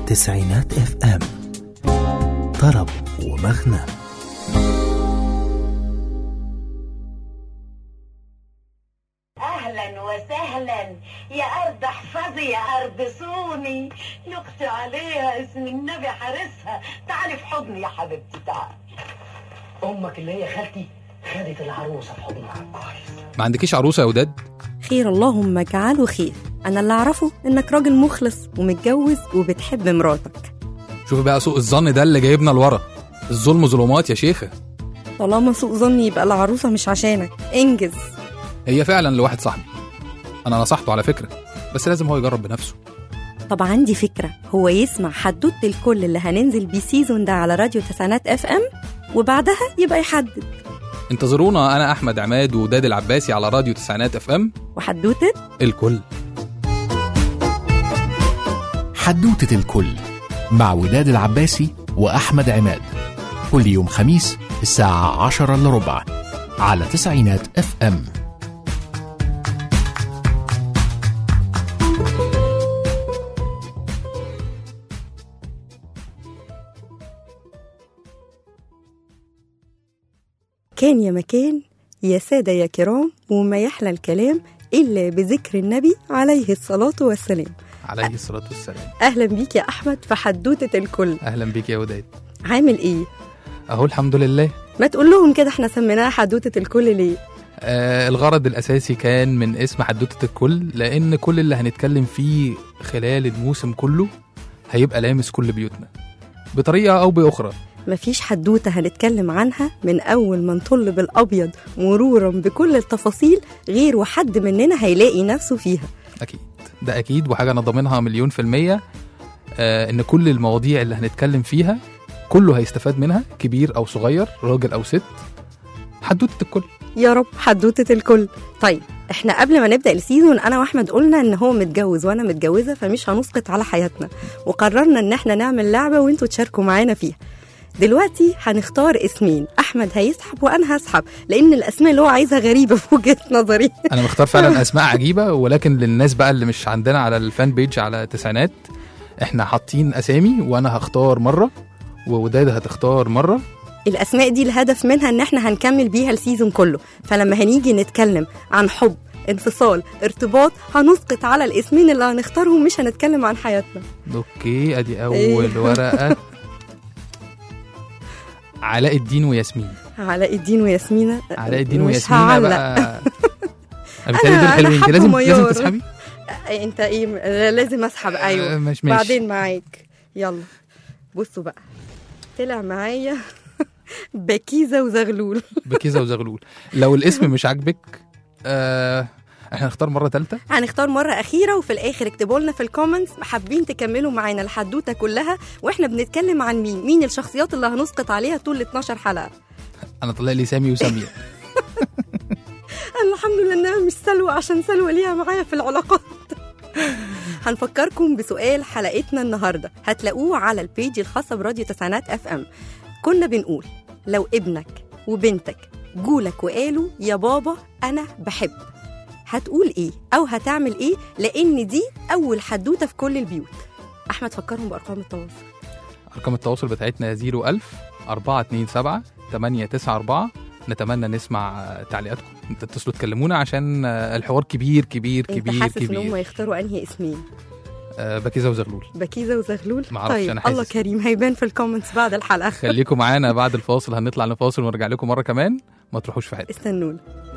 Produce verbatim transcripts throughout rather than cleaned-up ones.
تسعينات اف ام، طرب ومغنى. اهلا وسهلا يا ارض احفظي يا ارض صوني، لقت عليها اسم النبي حارسها. تعالي في حضني يا حبيبتي تعالي. امك اللي هي خالتي خدت العروسه في حضنها. ما عندكيش عروسه يا وداد؟ خير اللهم اجعله خير. انا اللي اعرفه انك راجل مخلص ومتجوز وبتحب مراتك. شوفي بقى سوء الظن ده اللي جايبنا لورا. الظلم ظلمات يا شيخه. طالما سوء ظني يبقى العروسه مش عشانك، انجز. هي فعلا لواحد صاحبي، انا نصحته على فكره، بس لازم هو يجرب بنفسه. طب عندي فكره، هو يسمع حدوته الكل اللي هننزل بيه سيزون ده على راديو تسعينات اف ام، وبعدها يبقى يحدد. انتظرونا انا احمد عماد وداد العباسي على راديو تسعينات اف ام، وحدوته الكل. حدوتة الكل مع وداد العباسي وأحمد عماد، كل يوم خميس الساعة عشرة إلا ربع على تسعينات اف ام. كان يا مكان يا سادة يا كرام، وما يحلى الكلام إلا بذكر النبي عليه الصلاة والسلام. عليه الصلاة والسلام. أهلا بيك يا أحمد في حدوتة الكل. أهلا بيك يا وداد. عامل إيه؟ أهو الحمد لله. ما تقول لهم كده احنا سميناها حدوتة الكل ليه؟ آه الغرض الأساسي كان من اسم حدوتة الكل، لأن كل اللي هنتكلم فيه خلال الموسم كله هيبقى لامس كل بيوتنا بطريقة أو بأخرى. مفيش حدوتة هنتكلم عنها من أول ما نطل بالأبيض مرورا بكل التفاصيل غير وحد مننا هيلاقي نفسه فيها. أكيد، ده أكيد، وحاجة أنا ضامنها مليون في المية. آه إن كل المواضيع اللي هنتكلم فيها كله هيستفاد منها، كبير أو صغير، راجل أو ست. حدوتة الكل يا رب، حدوتة الكل. طيب احنا قبل ما نبدأ السيزون أنا وأحمد قلنا إن هو متجوز وأنا متجوزة، فمش هنسقط على حياتنا، وقررنا إن احنا نعمل لعبة وانتوا تشاركوا معانا فيها. دلوقتي هنختار اسمين، احمد هيسحب وانا هسحب، لان الاسماء اللي هو عايزها غريبه في وجهه نظري. انا مختار فعلا اسماء عجيبه، ولكن للناس بقى اللي مش عندنا على الفان بيج على تسعينات، احنا حاطين اسامي وانا هختار مره ووداد هتختار مره. الاسماء دي الهدف منها ان احنا هنكمل بيها السيزون كله، فلما هنيجي نتكلم عن حب، انفصال، ارتباط، هنسقط على الاسمين اللي هنختارهم، مش هنتكلم عن حياتنا. اوكي، ادي اول ورقه. علاء الدين وياسمين. علاء الدين وياسمينة. علاء الدين وياسمينة بقى. بالتالي دول حلوين. انت لازم لازم تسحبي. انت ايه لازم اسحب؟ ايوه مش ماشي. بعدين معاك. يلا بصوا بقى، طلع معايا بكيزة وزغلول. بكيزة وزغلول. لو الاسم مش عاجبك آه احنا هنختار مرة ثالثة، هنختار مرة أخيرة، وفي الآخر اكتبوا لنا في الكومنتس حابين تكملوا معانا الحدوتة كلها واحنا بنتكلم عن مين مين الشخصيات اللي هنسقط عليها طول اتناشر حلقة. انا طلع لي سامي وسامية. انا الحمد لله انها مش سلوى، عشان سلوى ليها معايا في العلاقات. هنفكركم بسؤال حلقتنا النهاردة، هتلاقوه على البيج الخاصة براديو تسعينات اف ام. كنا بنقول لو ابنك وبنتك جولك وقالوا يا بابا انا بحب، هتقول ايه او هتعمل ايه؟ لان دي اول حدوته في كل البيوت. احمد فكرهم بارقام التواصل. ارقام التواصل بتاعتنا صفر ألف أربعة اتنين سبعة تمانية تسعة أربعة. نتمنى نسمع تعليقاتكم، تتصلوا تكلمونا عشان الحوار كبير كبير كبير كبير. انت حاسس ان هم يختاروا انهي اسمين؟ أه بكيزة وزغلول. بكيزة وزغلول. طيب الله كريم، هيبان في الكومنتس بعد الحلقه. خليكم معانا بعد الفاصل، هنطلع نفاصل ونرجع لكم مره كمان، ما تروحوش في حته، استنونا.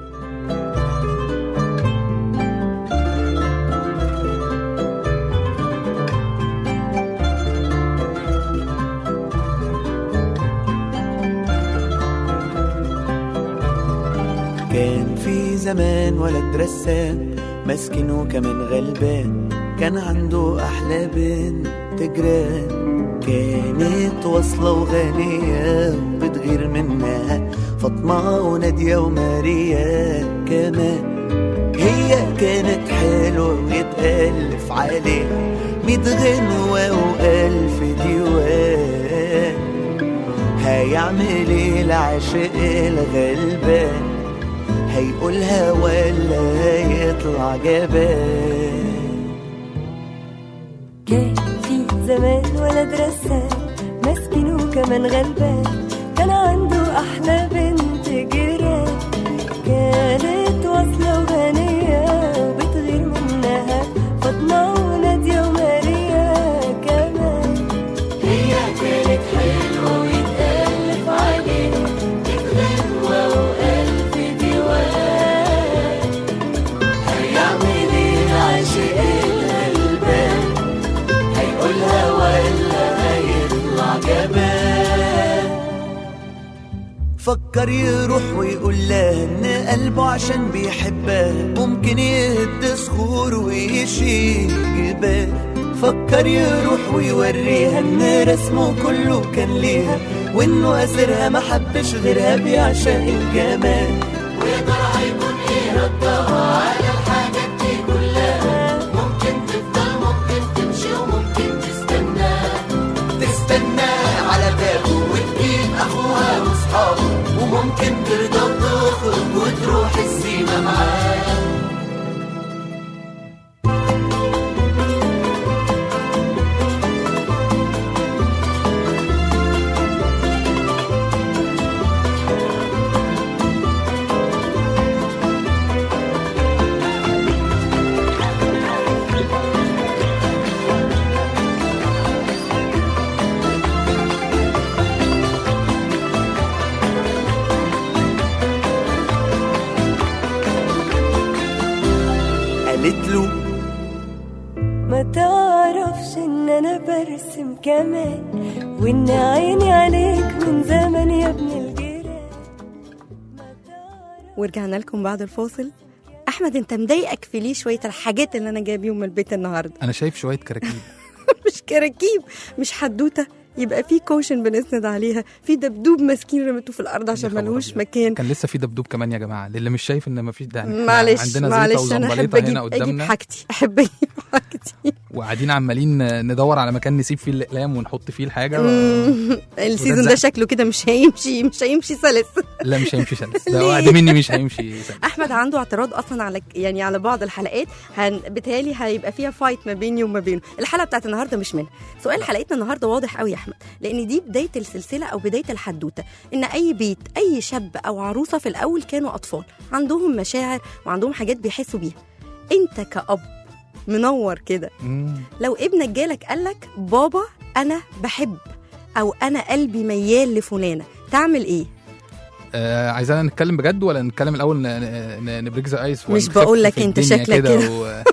كان في زمان ولد رسام مسكين وكمان غلبان، كان عنده أحلى بنت جيران، كانت واصلة وغنية وبتغير منها فاطمة ونادية وماريا كمان. هي كانت حلوة ويتألف عليها ميت غنوة وألف ديوان. هيعمل ايه العاشق الغلبان؟ هيقولها ولا يطلع جبان؟ كان في في زمان ولد رسام مسكين وكمان غلبان كان عنده أحلى بنت جيران كانت واصلة وغنية وبتغير منها فاطمة ونادية وماريا كمان هي كانت حلوة ويتألف عليها بتغنوة وألف ديوان هيعمل ايه عاشق الغلبان هيقولها ولا هيطلع جبان فكر يروح ويقول لها ان قلبه عشان بيحبها ممكن يهد صخور ويشيل جبال فكر يروح ويوريها ان رسمه كله كان ليها وانه اسرها ما حبش غيرها بيعشق الجمال ويا ترى هيكون ايه ردها على الحاجات دي كلها ممكن تفضل ممكن تمشي وممكن تستنى تستنى على بابه وتجيب اخوها واصحابه وممكن ترضى وتخرج وتروح السيما معاه قالت له ما تعرفش ان انا برسم كمان وان عيني عليك من زمان يا ابن الجيران. ورجعنا لكم بعد الفاصل. احمد انت مضايقك في ليه شويه الحاجات اللي انا جايبيهم من البيت النهارده؟ انا شايف شويه كراكيب. مش كراكيب، مش حدوته، يبقى في كوشن بنسند عليها، في دبدوب مسكين رميته في الارض عشان ملهوش مكان. كان لسه في دبدوب كمان يا جماعه، للي مش شايف ان مفيش داعي. معلش عندنا معلش زيطه انا احب وزنبليطه اجيب, هنا قدامنا، أجيب حاجتي، احب اجيب حاجتي وقاعدين عمالين ندور على مكان نسيب فيه الاقلام ونحط فيه الحاجه و... السيزون ده شكله كده مش هيمشي مش هيمشي سلس. لا مش هيمشي سلس، ده وعد مني مش هيمشي سلس. احمد عنده اعتراض اصلا على يعني على بعض الحلقات هن... بتهيألي هيبقى فيها فايت ما بيني وما بينه. الحلقه بتاعت النهارده مش منها. سؤال حلقتنا النهارده واضح قوي يا احمد، لان دي بدايه السلسله او بدايه الحدوته، ان اي بيت اي شاب او عروسه في الاول كانوا اطفال عندهم مشاعر وعندهم حاجات بيحسوا بيها. انت كأب منور كده، لو ابنك جالك قالك بابا انا بحب او انا قلبي ميال لفلانه، تعمل ايه؟ آه عايزانا نتكلم بجد ولا نتكلم الاول نبريك ذا ايس؟ مش بقول لك انت شكلك كده و...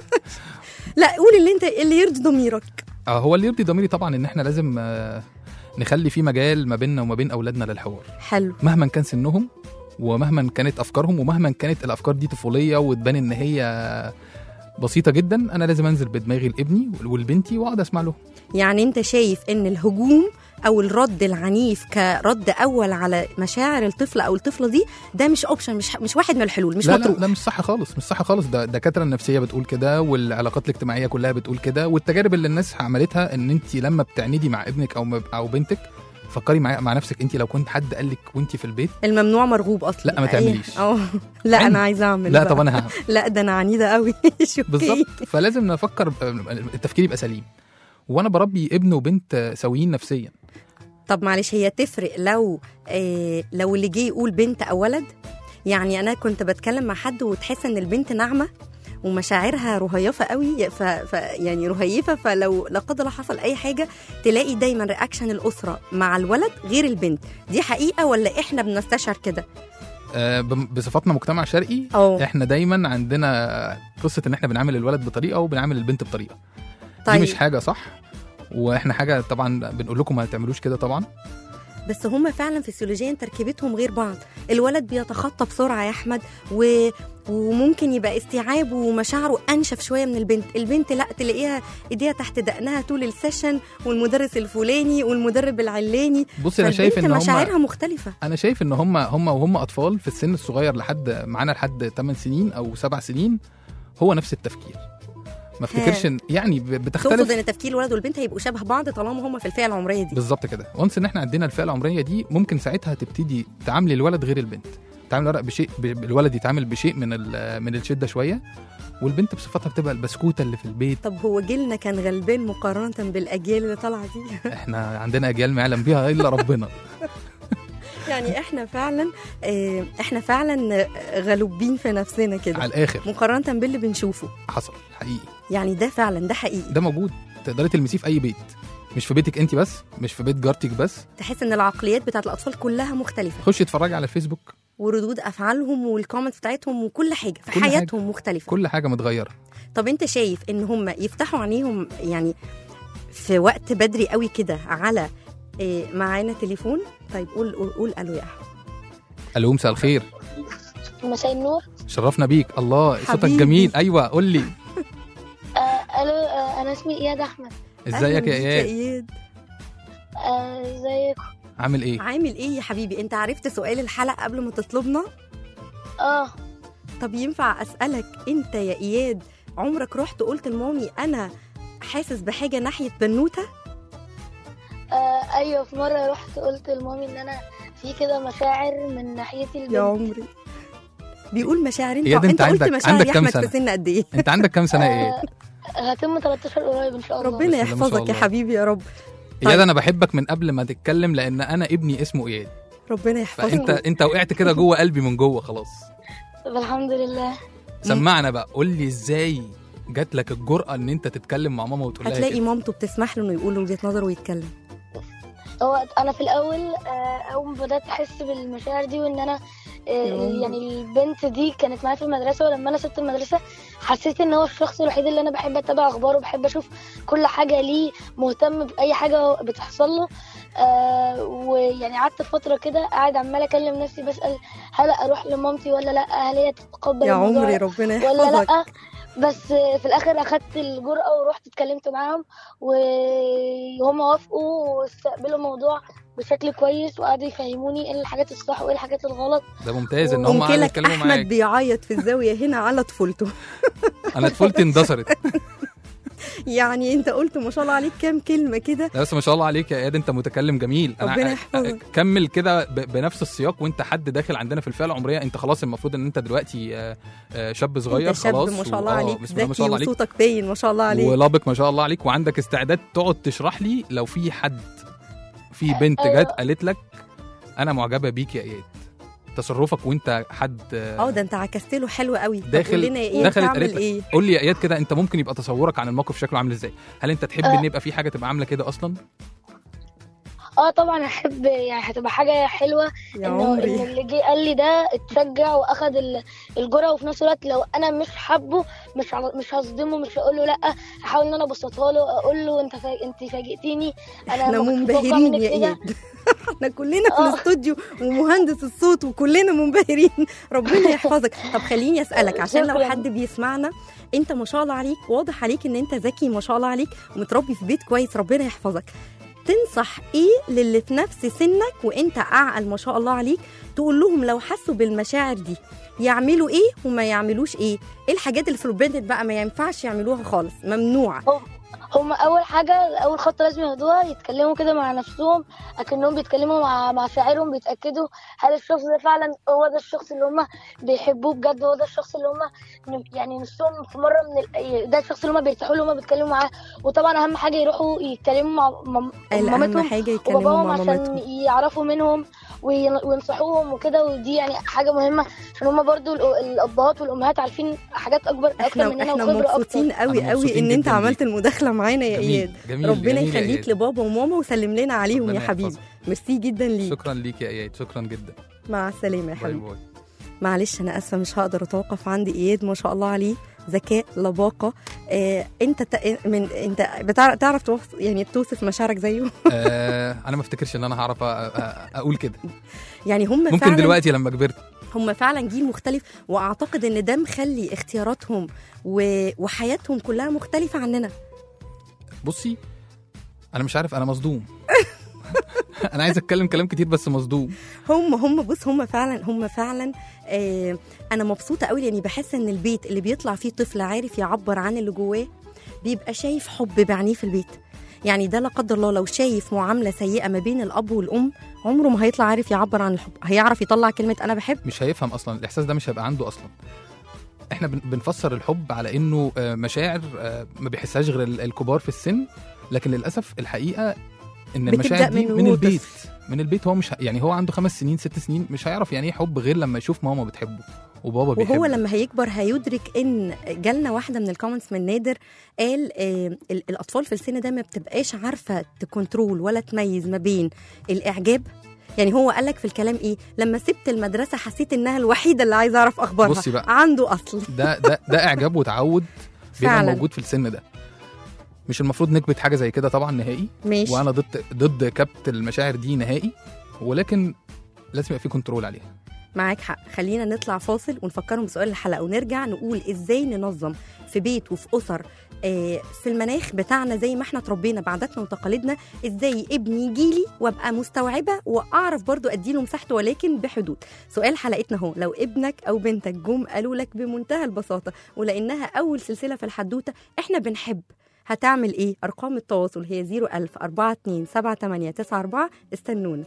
لا قول اللي انت اللي يرضي ضميرك. اه هو اللي يرضي ضميري طبعا ان احنا لازم آه نخلي في مجال ما بيننا وما بين اولادنا للحوار. حلو. مهما كان سنهم ومهما كانت افكارهم ومهما كانت الافكار دي طفوليه وتبان ان هي بسيطه جدا، انا لازم انزل بدماغي لابني والبنتي واقعد اسمع له. يعني انت شايف ان الهجوم او الرد العنيف كرد اول على مشاعر الطفل او الطفله دي ده مش اوبشن، مش مش واحد من الحلول، مش لا مطروح. لا, لا مش صح خالص، مش صح خالص. ده الدكاتره النفسيه بتقول كده والعلاقات الاجتماعيه كلها بتقول كده، والتجارب اللي الناس عملتها ان انت لما بتعندي مع ابنك او او بنتك فكري مع مع نفسك، انت لو كنت حد قال لك وانت في البيت الممنوع مرغوب اصلا. لا ما تعمليش. اه لا انا عايزه اعمل. لا طب انا هعمل. لا ده انا عنيده قوي. بالظبط. فلازم نفكر، التفكير يبقى سليم، وانا بربي ابن وبنت سويين نفسيا. طب معلش هي تفرق لو آه لو اللي جه يقول بنت او ولد؟ يعني انا كنت بتكلم مع حد وتحس ان البنت ناعمه ومشاعرها رهيفه قوي، ف... ف يعني رهيفه، فلو لا قدر الله حصل اي حاجه تلاقي دايما رياكشن الاسره مع الولد غير البنت. دي حقيقه ولا احنا بنستشعر كده؟ آه بصفتنا مجتمع شرقي أوه. احنا دايما عندنا قصه ان احنا بنعامل الولد بطريقه وبنعامل البنت بطريقه. طيب. دي مش حاجه صح، واحنا حاجه طبعا بنقول لكم ما تعملوش كده طبعا، بس هم فعلا فسيولوجيا تركيبتهم غير بعض. الولد بيتخطى بسرعه يا احمد و... وممكن يبقى استيعابه ومشاعره انشف شويه من البنت. البنت لا تلاقيها ايديها تحت دقنها طول السيشن والمدرس الفلاني والمدرب العلاني. بص انا شايف ان هم مشاعرها مختلفه. انا شايف ان هم هم وهم اطفال في السن الصغير لحد معانا لحد ثمان سنين او سبع سنين هو نفس التفكير. ما افتكرش يعني بتختلف. تقصد ان تفكير الولد والبنت هيبقوا شبه بعض طالما هم في الفئه العمريه دي؟ بالظبط كده. وانس ان احنا عندنا الفئه العمريه دي ممكن ساعتها تبتدي تعاملي الولد غير البنت، بتعامل الورق بشيء ب- الولد يتعامل بشيء من ال- من الشده شويه، والبنت بصفتها بتبقى البسكوته اللي في البيت. طب هو جيلنا كان غلبان مقارنه بالاجيال اللي طالعه دي؟ احنا عندنا اجيال ما يعلم بيها الا ربنا. يعني احنا فعلا آه، احنا فعلا غلوبين في نفسنا كده على الاخر مقارنه باللي بنشوفه. حصل حقيقي، يعني ده فعلا ده حقيقي. ده موجود، تقدري تلمسيه في اي بيت، مش في بيتك انت بس، مش في بيت جارتك بس. تحس ان العقليات بتاعت الاطفال كلها مختلفه، خشي اتفرجي على الفيسبوك، وردود افعالهم والكومنتس بتاعتهم وكل حاجه في كل حاجة. حياتهم مختلفه. كل حاجه متغيره. طب انت شايف ان هم يفتحوا عينيهم يعني في وقت بدري قوي كده على إيه؟ معانا تليفون. طيب قول قول, قول الو يا احمد. الو، مساء الخير. مساء النور. شرفنا بيك. الله صوتك حبيبي. جميل. ايوه قول لي. آه الو، آه انا اسمي اياد احمد. ازيك أهلاً يا بيك يا اياد؟ اياد. آه ازيكم؟ عامل ايه؟ عامل ايه يا حبيبي؟ انت عرفت سؤال الحلقه قبل ما تطلبنا؟ اه طب ينفع اسالك انت يا اياد، عمرك رحت قلت لمامي انا حاسس بحاجه ناحيه بنوته؟ آه ايوه، في مره رحت قلت لمامي ان انا في كده مشاعر من ناحيتي البنت. يا عمري بيقول مشاعر. انت إياد، انت أنت قلت عندك- مشاعر عندك يا كام احمد سنة؟ في سن قد ايه؟ انت عندك كام سنه يا اياد؟ آه هتم تلتاشر قريب ان شاء الله. ربنا بسم الله ما شاء يحفظك يا الله. حبيبي يا رب. اياد انا بحبك من قبل ما تتكلم، لان انا ابني اسمه اياد، ربنا يحفظك. فانت انت وقعت كده جوه قلبي من جوه خلاص. طب الحمد لله. سمعنا بقى، قول لي ازاي جات لك الجرأة ان انت تتكلم مع ماما وتقول لها هتلاقي كده؟ مامته بتسمح له انه يقول وجهه نظره ويتكلم. هو انا في الاول آه اول ما بدات احس بالمشاعر دي وان انا آه يوم. يعني البنت دي كانت معايا في المدرسه، ولما انا سبت المدرسه حسيت ان هو الشخص الوحيد اللي انا بحب اتابع اخباره وبحب اشوف كل حاجه ليه، مهتم باي حاجه بتحصل له. آه ويعني قعدت فتره كده قاعد عماله اكلم نفسي بسال هل اروح لمامتي ولا لا، هل هي تتقبل يا الموضوع عمري ربنا ولا يحفظك. لا. بس في الاخر اخدت الجرأة ورحت اتكلمت معاهم وهم وافقوا واستقبلوا الموضوع بشكل كويس، وقعدوا يفهموني ايه الحاجات الصح وايه الحاجات الغلط. ده ممتاز ان هم قاعدين ممكنك يتكلموا احمد معاك. بيعيط في الزاويه هنا على طفولته. انا طفولتي اندثرت. يعني انت قلت ما شاء الله عليك كام كلمه كده. لا بس ما شاء الله عليك يا اياد، انت متكلم جميل. ربنا انا يحفظك. كمل كده ب- بنفس السياق، وانت حد داخل عندنا في الفئه العمريه، انت خلاص المفروض ان انت دلوقتي آه، آه، شاب صغير انت شاب خلاص. ما شاء و- الله آه، عليك، بسم الله ما ذكي شاء الله عليك، وصوتك باين ما شاء الله عليك. ولابق ما شاء الله عليك، وعندك استعداد تقعد تشرح لي لو في حد، في بنت أيوة. جت قالت لك انا معجبه بيك يا اياد، تصرفك وانت حد آه، اه ده انت عكست له حلو قوي. طب داخل- قول لنا ايه دخلت تعمل قالت لك. ايه؟ قول لي يا اياد كده، انت ممكن يبقى تصورك عن الموقف شكله عامل ازاي؟ هل انت تحب آه. ان يبقى في حاجه تبقى عامله كده اصلا؟ اه طبعا احب، يعني هتبقى حاجه حلوه يا انه عمري إن اللي جه قال لي ده اتشجع واخد ال- الجرأة، وفي نفس الوقت لو انا مش حابه مش ع- مش هصدمه، مش هقول له لا، هحاول ان انا ابسطها له، اقول له انت فا... انت فاجئتيني، انا احنا ما كنتش متوقعة منبهرين منك يا كده. اياد. احنا كلنا في آه. الاستوديو ومهندس الصوت وكلنا منبهرين. ربنا يحفظك. طب خليني اسالك عشان لو شكراً. حد بيسمعنا، انت ما شاء الله عليك واضح عليك ان انت ذكي ما شاء الله عليك ومتربي في بيت كويس، ربنا يحفظك. تنصح ايه للي في نفس سنك وانت اعقل ما شاء الله عليك، تقول لهم لو حسوا بالمشاعر دي يعملوا ايه وما يعملوش ايه؟ ايه الحاجات اللي في البنت بقى ما ينفعش يعملوها خالص، ممنوعه؟ هم اول حاجه اول خطوه لازم ياخدوها يتكلموا كده مع نفسهم، اكنهم بيتكلموا مع مع شاعرهم، بيتاكدوا هل الشخص ده فعلا هو ده الشخص اللي هم بيحبوه بجد، هو ده الشخص اللي هم يعني نفسهم في مره من ال... ده الشخص اللي هم بيرتاحوا له، هم بيتكلموا معاه. وطبعا اهم حاجه يروحوا يتكلموا مع مام- اهم مامتهم حاجه يتكلموا وباباهم مع عشان مامتهم. يعرفوا منهم وين- وينصحوهم وكده، ودي يعني حاجه مهمه عشان هم برضو الأ- الابهات والامهات عارفين حاجات اكبر اكتر احنا مننا احنا وخبره اكتر. مبسوطين قوي احنا قوي مبسوطين ان انت جداً عملت بيك. المداخله معانا يا جميل اياد. جميل ربنا جميل يا يخليك إياد. لبابا وماما وسلم لنا عليهم ربنا يا حبيبي. يحفظك. ميرسي جدا ليك. شكرا ليك يا اياد، شكرا جدا. مع السلامه يا باي حبيبي. باي. معلش انا اسفه مش هقدر اتوقف عند اياد، ما شاء الله عليه ذكاء لباقه. آه انت ت... من انت بتعرف تعرف توصف يعني توصف مشاعرك زيه؟ آه انا ما افتكرش ان انا هعرف أ- أ- اقول كده. يعني هم ممكن فعلا دلوقتي لما كبرت. هم فعلا جيل مختلف، واعتقد ان ده مخلي اختياراتهم و... وحياتهم كلها مختلفه عننا. بصي انا مش عارف، انا مصدوم. انا عايز اتكلم كلام كتير بس مصدوم. هم هم بص هم فعلا هم فعلا آه انا مبسوطه قوي لاني بحس ان البيت اللي بيطلع فيه طفل عارف يعبر عن اللي جواه بيبقى شايف حب بعينيه في البيت. يعني ده لا قدر الله لو شايف معامله سيئه ما بين الاب والام عمره ما هيطلع عارف يعبر عن الحب، هيعرف يطلع كلمه انا بحب. مش هيفهم اصلا الاحساس ده، مش هيبقى عنده اصلا. احنا بن- بنفسر الحب على انه آه، مشاعر آه، ما بيحسهاش غير ال- الكبار في السن، لكن للاسف الحقيقه ان بتبدأ المشاعر دي من من وهو البيت. طفل. من البيت هو مش ه- يعني هو عنده خمس سنين ست سنين مش هيعرف يعني ايه حب غير لما يشوف ماما بتحبه وبابا بيحبه. وهو لما هيكبر هيدرك ان جالنا واحده من الكومنتس من نادر قال آه ال- الاطفال في السن ده ما بتبقاش عارفه تكنترول ولا تميز ما بين الاعجاب. يعني هو قال لك في الكلام ايه، لما سبت المدرسه حسيت انها الوحيده اللي عايزه اعرف اخبارها. بصي بقى. عنده اصل ده ده ده اعجاب وتعود بيبقى فعلا. موجود في السن ده. مش المفروض نكبت حاجه زي كده طبعا نهائي، ماشي. وانا ضد ضد كبت المشاعر دي نهائي، ولكن لازم يبقى في كنترول عليها. معاك حق. خلينا نطلع فاصل ونفكرهم بسؤال الحلقه ونرجع نقول ازاي ننظم في بيت وفي اسر آه، في المناخ بتاعنا زي ما احنا اتربينا بعاداتنا وتقاليدنا، ازاي ابني يجيلي وابقى مستوعبه واعرف برضو اديله مساحته ولكن بحدود. سؤال حلقتنا هو لو ابنك او بنتك جم قالوا لك بمنتهى البساطه ولانها اول سلسله في الحدوته احنا بنحب، هتعمل ايه؟ ارقام التواصل هي صفر ألف أربعة اتنين سبعة تمانية تسعة أربعة. استنونا.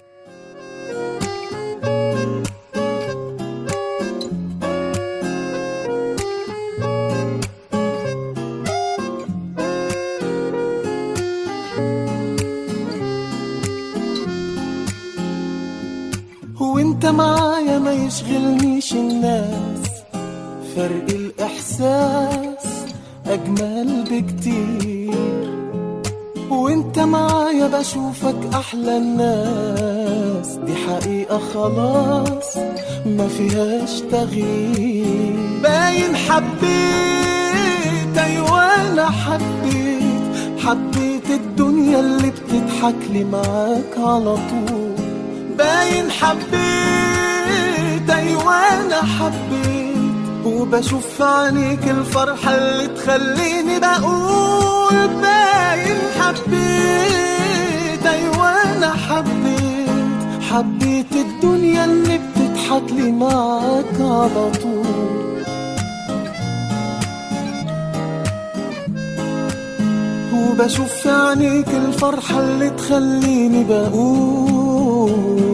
وانت معايا ما يشغلنيش الناس، فرق الإحساس أجمل بكتير. وانت معايا بشوفك أحلى الناس، دي حقيقة خلاص ما فيهاش تغيير. باين حبيت أيوة أنا حبيت، حبيت الدنيا اللي بتضحك لي معاك على طول. باين حبيت أيوة أنا حبيت، وبشوف في عينيك الفرحة اللي تخليني بقول. باين حبيت أيوة أنا حبيت، حبيت الدنيا اللي بتضحك لي معاك على طول. وبشوف في عينيك الفرحة اللي تخليني بقول.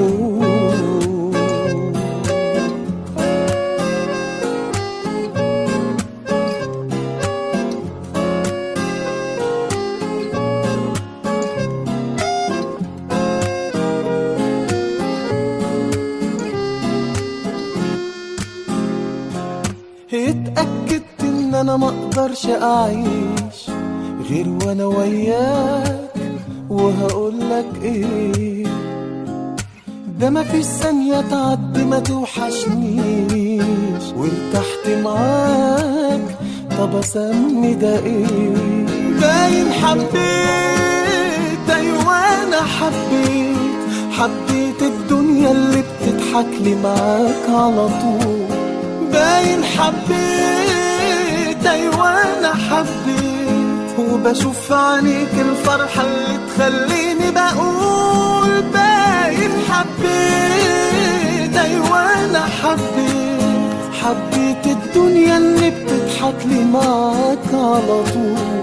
اتأكدت ان انا مقدرش اعيش غير وانا وياك، وهقولك ايه، ده مفيش ثانية تعدي ما توحشنيش، وارتحت معاك طب اسمي ده ايه. باين حبيت ايوه انا حبيت، حبيت الدنيا اللي بتضحك لي معاك على طول. باين حبيت ايوه انا حبيت، وبشوف في عينيك الفرحة اللي تخليني بقول. باين حبيت ايوه انا حبيت، حبيت الدنيا اللي بتضحك لي معاك على طول.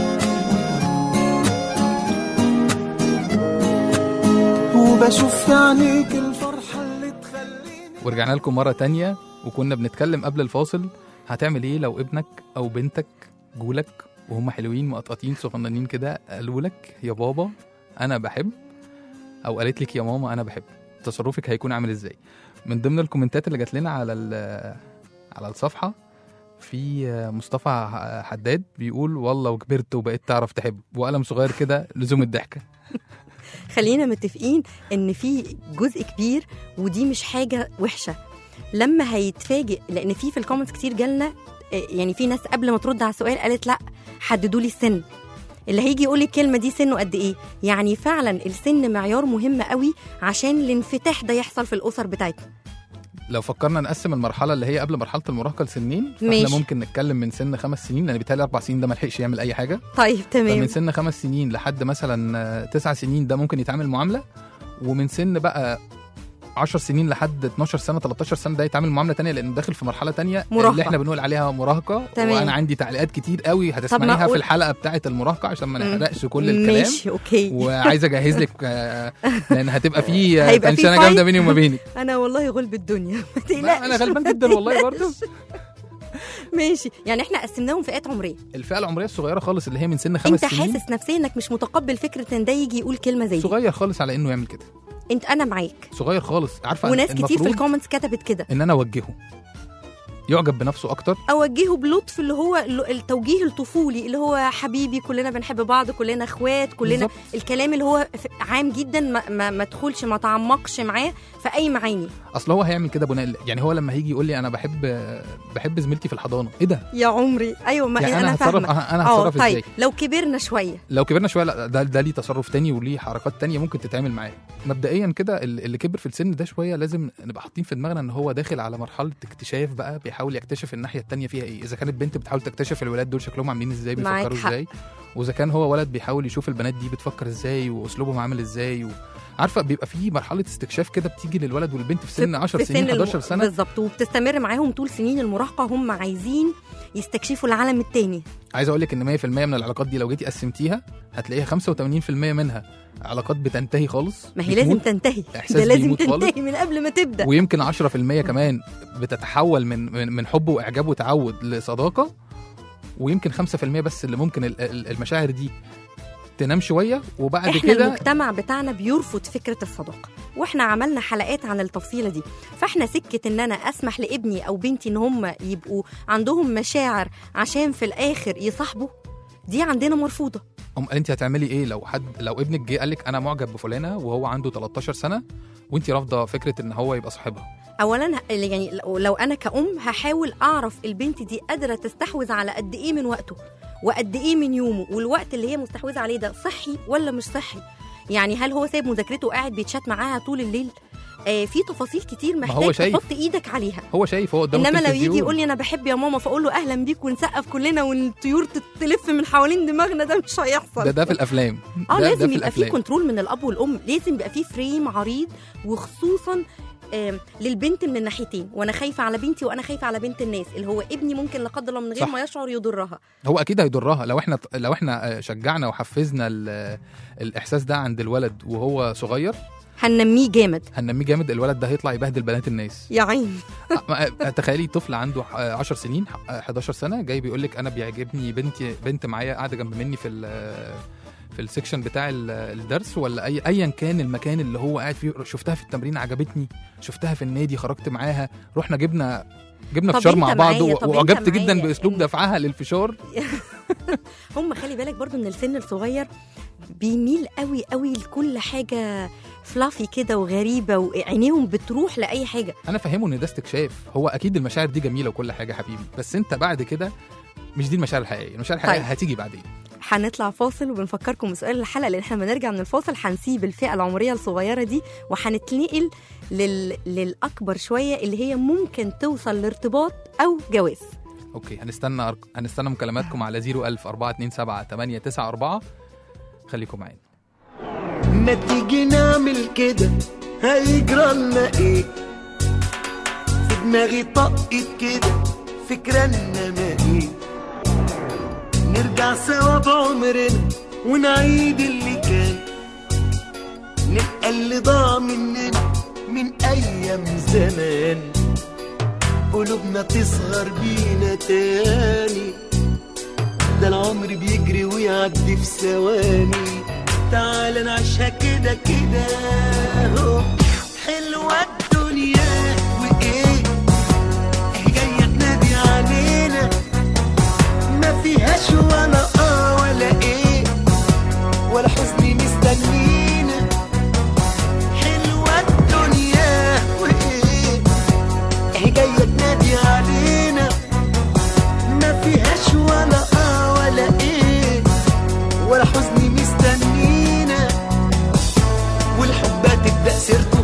وبشوف في عينيك الفرحة اللي تخليني. ورجعنا لكم مرة تانية، وكنا بنتكلم قبل الفاصل هتعمل ايه لو ابنك او بنتك جولك وهم حلوين مقطقطين صغننين كده قالوا لك يا بابا انا بحب، او قالت لك يا ماما انا بحب، تصرفك هيكون عامل ازاي؟ من ضمن الكومنتات اللي جات لنا على على الصفحه في مصطفى حداد بيقول والله وكبرت وبقيت تعرف تحب، وقلم صغير كده لزوم الضحكه. خلينا متفقين ان في جزء كبير ودي مش حاجه وحشه لما هيتفاجئ، لان في في الكومنتس كتير جالنا يعني في ناس قبل ما ترد على السؤال قالت لا حددوا لي السن اللي هيجي يقول لي الكلمه دي سنه قد ايه. يعني فعلا السن معيار مهم قوي عشان الانفتاح ده يحصل في الاسر بتاعتنا. لو فكرنا نقسم المرحله اللي هي قبل مرحله المراهقه لسنين، فاحنا ماشي. ممكن نتكلم من سن خمس سنين، لان بيتهيألي اربع سنين ده ما لحقش يعمل اي حاجه. طيب تمام. فمن سن خمس سنين لحد مثلا تسع سنين ده ممكن يتعامل معامله، ومن سن بقى عشر سنين لحد اتناشر سنه تلتاشر سنه ده يتعامل معامله تانية، لانه داخل في مرحله تانية مراهقة. اللي احنا بنقول عليها مراهقه. تمام. وانا عندي تعليقات كتير قوي هتسمعيها أقول- في الحلقه بتاعه المراهقه عشان ما مم. نحرقش كل الكلام. ماشي اوكي. وعايز اجهز لك آه، لان هتبقى في هيبقى في تنشنه فايت. جامده بيني وما بينك. انا والله غلب الدنيا ما لا، تقلقش. انا غلبان جدا والله برضه. ماشي، يعني احنا قسمناهم فئات عمريه. الفئه العمريه الصغيره خالص اللي هي من سن خمس انت سنين حاسس نفسيا انك مش متقبل فكره ان ده يجي يقول كلمه زي دي. صغير خالص على انه يعمل كده. انت انا معاك، صغير خالص. عارفه وناس كتير في المفروض الكومنتس كتبت كده. ان انا اوجهه يعجب بنفسه اكتر. اوجهه بلطف، اللي هو ال- التوجيه الطفولي اللي هو حبيبي كلنا بنحب بعض، كلنا اخوات، كلنا بالظبط. الكلام اللي هو ف- عام جدا، ما ما, ما تدخلش ما تعمقش معاه في اي معاني. اصل هو هيعمل كده بناء، يعني هو لما هيجي يقول لي انا بحب بحب زميلتي في الحضانه، ايه ده؟ يا عمري ايوه، ما يعني انا, انا هتصرف فاهمه. انا اه هتصرف ازاي؟ طيب لو كبرنا شويه، لو كبرنا شويه لا، ده ده ليه تصرف تاني وليه حركات تانية ممكن تتعامل معاه. مبدئيا كده اللي كبر في السن ده شويه لازم نبقى حاطين في دماغنا ان هو داخل على مرحله اكتشاف بقى، بيحاول يكتشف الناحيه التانية فيها ايه. اذا كانت بنت بتحاول تكتشف الولاد دول شكلهم عاملين ازاي، معاك بيفكروا حق. ازاي، واذا كان هو ولد بيحاول يشوف البنات دي بتفكر ازاي واسلوبهم عامل ازاي و... عارفه بيبقى في مرحله استكشاف كده بتيجي للولد والبنت في سن عشر في سنين الم- حداشر سنه. بالظبط، وبتستمر معاهم طول سنين المراهقه، هم عايزين يستكشفوا العالم التاني. عايز اقول لك ان مية في المية من العلاقات دي لو جيتي قسمتيها هتلاقيها خمسة وتمانين في المية منها علاقات بتنتهي خالص، ما هي لازم بتموت، تنتهي، إحساس ده لازم بيموت خالص. تنتهي من قبل ما تبدا. ويمكن عشرة في المية كمان بتتحول من من, من حب واعجاب وتعود لصداقه، ويمكن خمسة في المية بس اللي ممكن ال- ال- المشاعر دي تنام شويه وبعد احنا كده. المجتمع بتاعنا بيرفض فكره الصداقه، واحنا عملنا حلقات عن التفصيله دي. فاحنا سكه ان انا اسمح لابني او بنتي ان هم يبقوا عندهم مشاعر عشان في الاخر يصاحبوا، دي عندنا مرفوضه. أم انت هتعملي ايه لو حد لو ابنك جه قال لك انا معجب بفلانه وهو عنده تلتاشر سنه وانت رافضه فكره ان هو يبقى صاحبها؟ اولا ه- يعني لو- لو انا كأم هحاول اعرف البنت دي قادره تستحوذ على قد ايه من وقته وقد ايه من يومه، والوقت اللي هي مستحوذه عليه ده صحي ولا مش صحي. يعني هل هو سايب مذاكرته وقاعد بيتشات معاها طول الليل؟ آه في تفاصيل كتير هو محتاج شايف. تحط ايدك عليها. هو شايف، هو قدامه انما لو التلفزيون. يجي يقول لي انا بحب يا ماما فاقول له اهلا بيك ونسقف كلنا والطيور تلف من حوالين دماغنا، ده مش هيحصل. ده ده في الافلام. اه ده- ده لازم في يبقى في الأفلام. كنترول من الاب والام، لازم يبقى في فريم عريض، وخصوصا آم، للبنت من الناحيتين. وانا خايفه على بنتي وانا خايفه على بنت الناس، اللي هو ابني ممكن لا قدر الله من غير صح. ما يشعر يضرها. هو اكيد هيضرها لو احنا لو احنا شجعنا وحفزنا ال- الاحساس ده عند الولد وهو صغير، هننميه جامد هننميه جامد. الولد ده هيطلع يبهدل بنات الناس. يا عين. تخيلي طفل عنده عشر سنين حداشر سنه جاي بيقول لك انا بيعجبني بنتي بنت معايا قاعده جنب مني في ال- في السكشن بتاع ال- الدرس ولا اي ايا كان المكان اللي هو قاعد فيه، شفتها في التمرين عجبتني، شفتها في النادي خرجت معاها، رحنا جبنا جبنا طب فشار انت مع بعض معايا، طب واعجبت انت جدا معايا باسلوب إن- دفعها للفشار. هم خلي بالك برضو ان السن الصغير بيميل قوي قوي لكل حاجه فلافي كده وغريبه، وعينيهم بتروح لاي حاجه. انا فاهمه ان ده استكشاف، هو اكيد المشاعر دي جميله وكل حاجه حبيبي، بس انت بعد كده مش دي المشاعر الحقيقيه، المشاعر الحقيقيه طيب. هتيجي بعدين. هنطلع فاصل وبنفكركم بسؤال الحلقه، لان احنا بنرجع من الفاصل هنسيب الفئه العمريه الصغيره دي وهنتنقل لل... للاكبر شويه اللي هي ممكن توصل لارتباط او جواز. اوكي، هنستنى أرق... هنستنى مكالماتكم على صفر ألف أربعة اتنين سبعة تمانية تسعة أربعة. خليكم معانا. ما تيجي نعمل كده هيجرى لنا ايه؟ في دماغي طقت كده فكرة انما ايه؟ نرجع سوا بعمرنا ونعيد اللي كان، نلقى اللي ضاع مننا من ايام زمان، قلوبنا تصغر بينا تاني، ده العمر بيجري ويعدي في ثواني، تعال نعيشها كده كده اهو، حلوة الدنيا وايه اهي جاية تنادي علينا، ما فيهاش ولا اه ولا ايه ولا حزن مستنينا، حلوة الدنيا وايه اهي جاية تنادي علينا، ما فيهاش ولا اه ولا ايه ولا حزن مستنينا، والحب تبدأ سيرته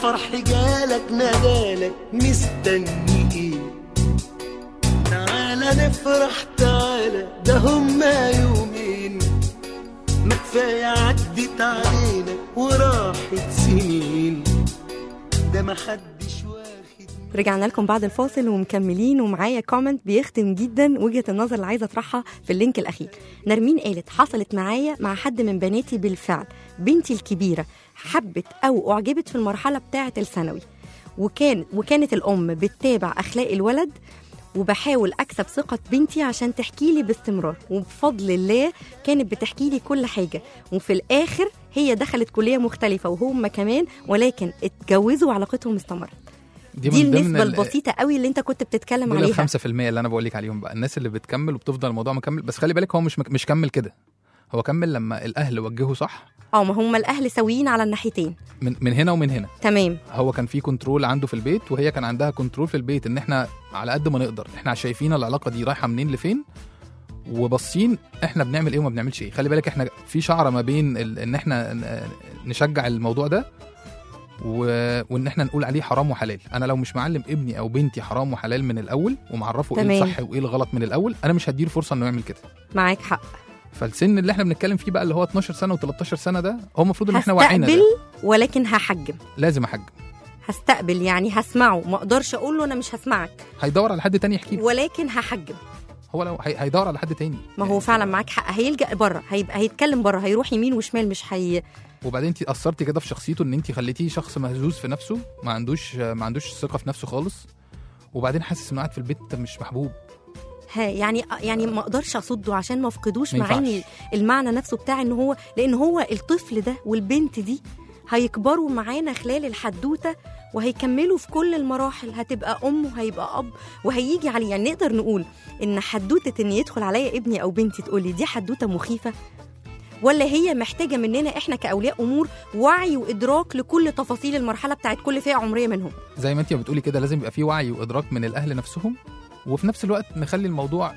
الفرح جالك نادالك مستني ايه؟ تعالى نفرح تعالى ده هما يومين، ما كفاية عدت علينا وراحت سنين، ده ما حدش واخد. رجعنا لكم بعد الفاصل ومكملين، ومعايا كومنت بيختم جدا وجهة النظر اللي عايزة اطرحها في اللينك الأخير. نرمين قالت حصلت معايا مع حد من بناتي بالفعل. بنتي الكبيرة حبت أو أعجبت في المرحلة بتاعة الثانوي، وكان وكانت الأم بتتابع أخلاق الولد، وبحاول أكسب ثقة بنتي عشان تحكي لي باستمرار، وبفضل الله كانت بتحكي لي كل حاجة، وفي الآخر هي دخلت كلية مختلفة وهم كمان، ولكن اتجوزوا وعلاقتهم استمرت. دي, دي النسبة البسيطة قوي اللي انت كنت بتتكلم عليها. الخمسة في المية اللي أنا بقولك عليهم بقى، الناس اللي بتكمل وبتفضل الموضوع مكمل. بس خلي بالك هو مش مك... مش كمل كده، هو كمل لما الأهل وجهوا صح. اه ما هم الأهل سويين على الناحيتين، من, من هنا ومن هنا. تمام. هو كان في كنترول عنده في البيت، وهي كان عندها كنترول في البيت، ان احنا على قد ما نقدر احنا شايفين العلاقة دي رايحة منين لفين، وبصين احنا بنعمل ايه وما بنعملش ايه. خلي بالك احنا في شعرة ما بين ال... ان احنا نشجع الموضوع ده و... وان احنا نقول عليه حرام وحلال. انا لو مش معلم ابني او بنتي حرام وحلال من الاول، ومعرفه ايه الصح وايه الغلط من الاول، انا مش هديله فرصة انه يعمل كده. معاك حق. فالسن اللي احنا بنتكلم فيه بقى اللي هو اتناشر سنة و13 سنة ده، هو المفروض ان احنا واعينا هستقبل ولكن هحجم. لازم احجم. هستقبل يعني هسمعه، ما اقدرش اقول له انا مش هسمعك. هيدور على حد تاني يحكي له، ولكن هحجم. هو لو هي... هيدور على حد تاني. ما هو يعني فعلا معاك حق، هيلجأ بره، هيبقى هيتكلم بره، هيروح يمين وشمال، مش هي. وبعدين انت اثرتي كده في شخصيته، ان انت خليتيه شخص مهزوز في نفسه، ما عندوش ما عندوش ثقة في نفسه خالص، وبعدين حاسس انه قاعد في البيت مش محبوب. ها يعني يعني ما اقدرش اصده عشان ما افقدوش معاني المعنى نفسه بتاع ان هو، لان هو الطفل ده والبنت دي هيكبروا معانا خلال الحدوته، وهيكملوا في كل المراحل، هتبقى ام وهيبقى اب وهيجي عليه. يعني نقدر نقول ان حدوته ان يدخل عليا ابني او بنتي تقولي دي حدوته مخيفه، ولا هي محتاجه مننا احنا كاولياء امور وعي وادراك لكل تفاصيل المرحله بتاعت كل فئه عمريه منهم. زي ما انت بتقولي كده، لازم يبقى في وعي وادراك من الاهل نفسهم، وفي نفس الوقت نخلي الموضوع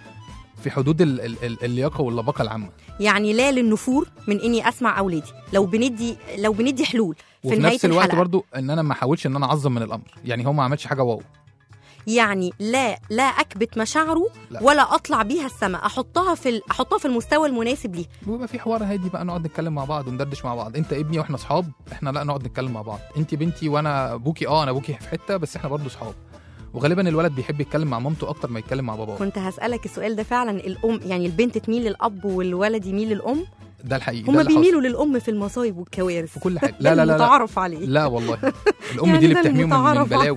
في حدود ال ال اللياقه واللباقه العامه. يعني لا للنفور من اني اسمع اولادي، لو بندي لو بندي حلول في وفي نهايه نفس الوقت الحلقة. برضو ان انا ما احاولش ان انا اعظم من الامر، يعني هو ما عملش حاجه واو. يعني لا لا اكبت مشاعره، لا. ولا اطلع بيها السماء، احطها في ال... احطها في المستوى المناسب ليه. ويبقى في حوار هادي بقى، نقعد نتكلم مع بعض وندردش مع بعض. انت ابني واحنا اصحاب، احنا لا نقعد نتكلم مع بعض. انت بنتي وانا ابوكي، اه انا ابوكي في حته، بس احنا برضو اصحاب. وغالبا الولد بيحب يتكلم مع مامته اكتر ما يتكلم مع باباه. كنت هسألك السؤال ده فعلا. الام يعني البنت تميل للاب والولد يميل للام؟ ده الحقيقي. هما بيميلوا للام في المصايب والكوارث في كل حاجه. لا لا لا متعارف عليه. لا والله الام يعني دي اللي بتحميهم من بلاوي.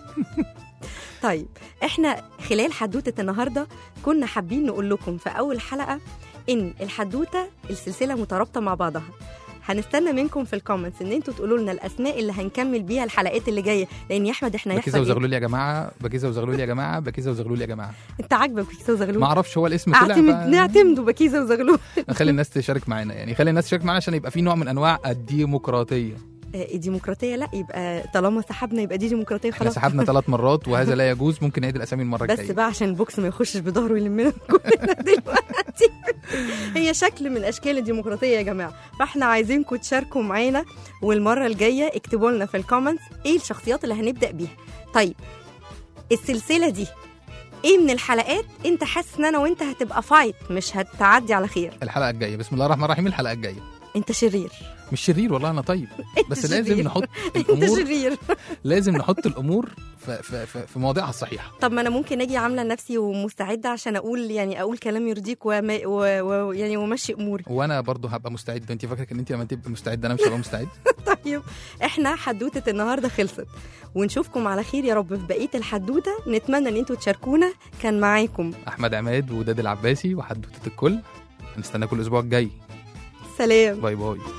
طيب احنا خلال حدوته النهارده كنا حابين نقول لكم في اول حلقه ان الحدوته السلسله مترابطه مع بعضها. هنستنى منكم في الكومنتس ان انتوا تقولوا لنا الاسماء اللي هنكمل بيها الحلقات اللي جايه، لان يا احمد احنا بكيزه وزغلول يا جماعه، بكيزه وزغلول يا جماعه، بكيزه وزغلول يا جماعه. انت عاجبك بكيزه وزغلول؟ ما اعرفش هو الاسم طلع. اعتمد ف... نعتمده بكيزه وزغلول. نخلي الناس تشارك معانا، يعني خلي الناس تشارك معانا عشان يبقى في نوع من انواع الديمقراطيه. الديمقراطيه لا، يبقى طالما سحبنا يبقى دي ديمقراطيه خلاص. احنا سحبنا ثلاث مرات وهذا لا يجوز، ممكن نعيد الاسامي المره الجايه. بس بقى عشان البوكس ما يخشش بظهره ويلمنا كلنا دلوقتي. هي شكل من اشكال الديمقراطيه يا جماعه، فاحنا عايزينكم تشاركوا معانا، والمره الجايه اكتبوا لنا في الكومنتس ايه الشخصيات اللي هنبدا بيها. طيب السلسله دي ايه من الحلقات انت حاسس ان انا وانت هتبقى فايت مش هتعدي على خير؟ الحلقه الجايه بسم الله الرحمن الرحيم. الحلقه الجايه انت شرير. مش شرير والله انا طيب، بس شرير. لازم نحط الامور انت شرير. لازم نحط الامور في في في, في مواضيعها الصحيحه. طب ما انا ممكن اجي عامله نفسي ومستعده عشان اقول يعني اقول كلام يرضيك وما و... و... يعني ومشي اموري. وانا برضو هبقى مستعد. انت فاكره ان انت لما تبقى مستعده انا مش هبقى مستعد؟ طيب احنا حدوته النهارده خلصت، ونشوفكم على خير يا رب في بقيه الحدوته. نتمنى ان انتوا تشاركونا. كان معاكم احمد عماد وداد العباسي وحدوته الكل. هنستناكم الاسبوع الجاي. سلام. باي باي.